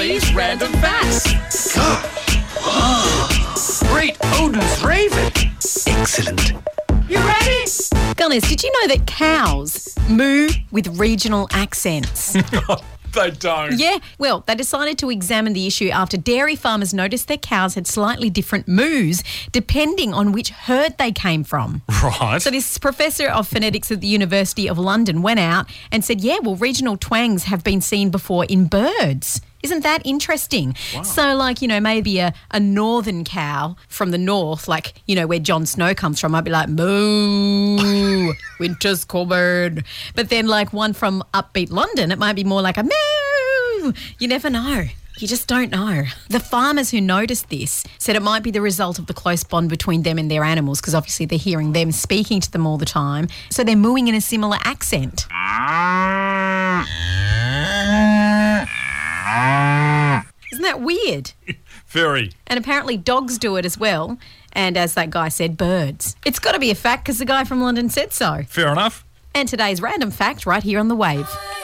Ollie's Random Facts. Great Odin's Raven. Excellent. You ready? Gunners, did you know that cows moo with regional accents? They don't. Yeah, well, they decided to examine the issue after dairy farmers noticed their cows had slightly different moos depending on which herd they came from. Right. So this professor of phonetics at the University of London went out and said, yeah, well, regional twangs have been seen before in birds. Isn't that interesting? Wow. So, like, you know, maybe a northern cow from the north, like, you know, where Jon Snow comes from, might be like, moo, winter's coming. But then, like, one from upbeat London, it might be more like a moo. You never know. You just don't know. The farmers who noticed this said it might be the result of the close bond between them and their animals, because obviously they're hearing them speaking to them all the time. So they're mooing in a similar accent. Isn't that weird? Very. And apparently dogs do it as well. And as that guy said, birds. It's got to be a fact because the guy from London said so. Fair enough. And today's random fact right here on The Wave.